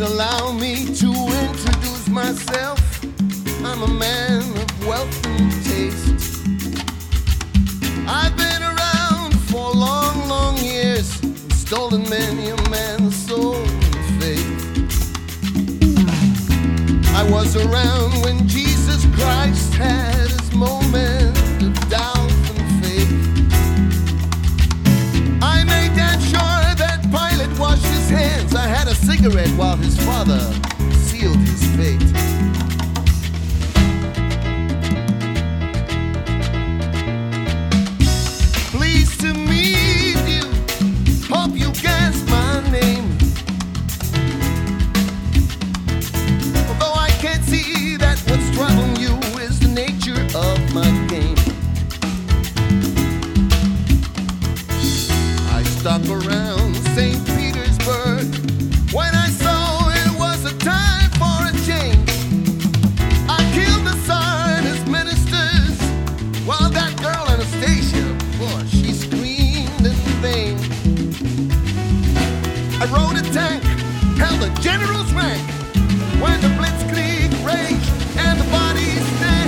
allow me to introduce myself. I'm a man of wealth and taste. I've been around for long, long years and stolen many a man's soul and faith. I was around when Jesus Christ had his moment of doubt and faith. I made damn sure that Pilate washed his hands. I had a cigarette while his father sealed his fate. Pleased to meet you, hope you guess my name. Although I can't see that what's troubling you is the nature of my game. I stuck around St. Petersburg when I saw it was a time for a change. I killed the Tsar and his ministers, while that girl Anastasia, boy, she screamed in vain. I rode a tank, held a general's rank, when the blitzkrieg raged and the bodies stank.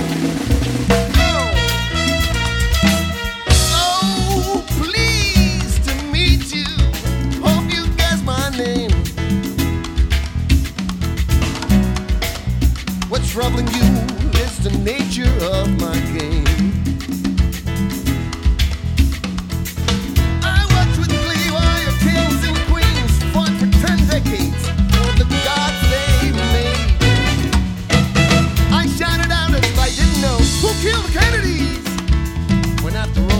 So pleased to meet you, hope you guess my name. What's troubling you is the nature of my game. I watched with glee while your kings and queens fought for 10 decades for the gods they made. I shouted out if I didn't know who killed the Kennedys, when after all